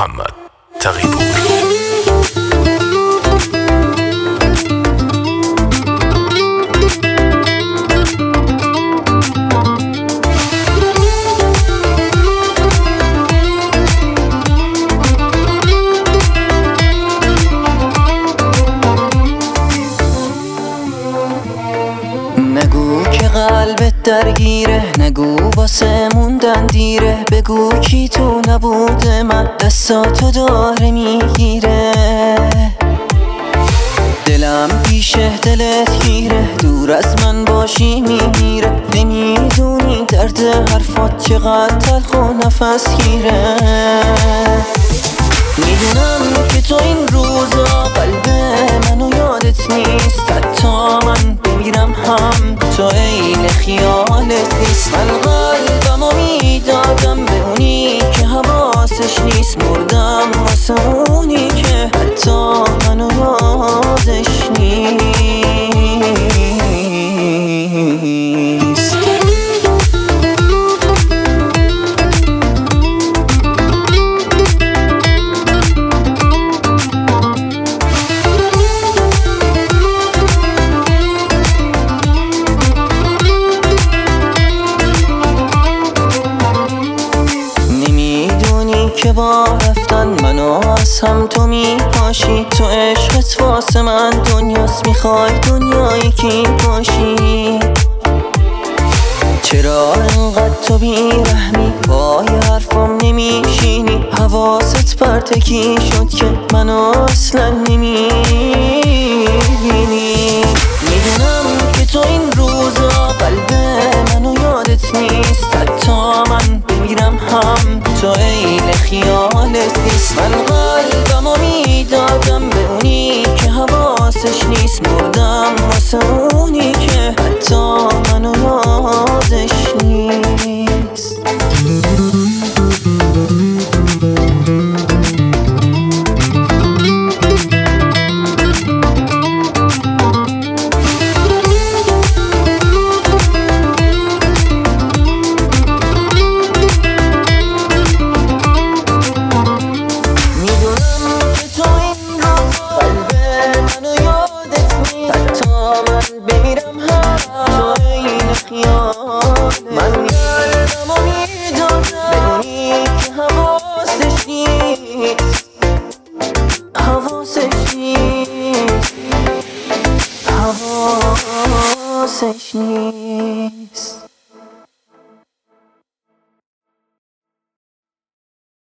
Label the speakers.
Speaker 1: محمد تقی‌پور.
Speaker 2: نگو که قلبت درگیره، نگو واسه موندن دیره، بگو کی تو نبوده من دستاتو داره میگیره. دلم پیشه دلت گیره، دور از من باشی میمیره، نمیدونی درد حرفات چقدر تلخ و نفس گیره. میدونم که تو این روزا قلب منو یادت نیست، حتی من بمیرم هم تو عین خیالت نیست. من قلبمو میدادم به اونی که حواسش نیست، مردم واسه اونی که حتی منو یادش نیست. که با رفتن منو از هم تو میپاشی، تو عشقت واسه من دنیاست، میخوای دنیایی که باشی. چرا انقدر تو بیرحمی، پای حرفم نمیشینی، حواست پرتکی شد که منو اصلا نمیبینی. میدونم که تو این روزا قلب منو یادت نیست، حتی من بمیرم هم تو عین خیالت نیست. من قلبمو میدادم به اونی که حواسش نیست، مردم واسه اونی که حتی منو یادش نیست. من قلبمو میدادم به اونی که حواسش نیست، حواسش نیست، حواسش نیست.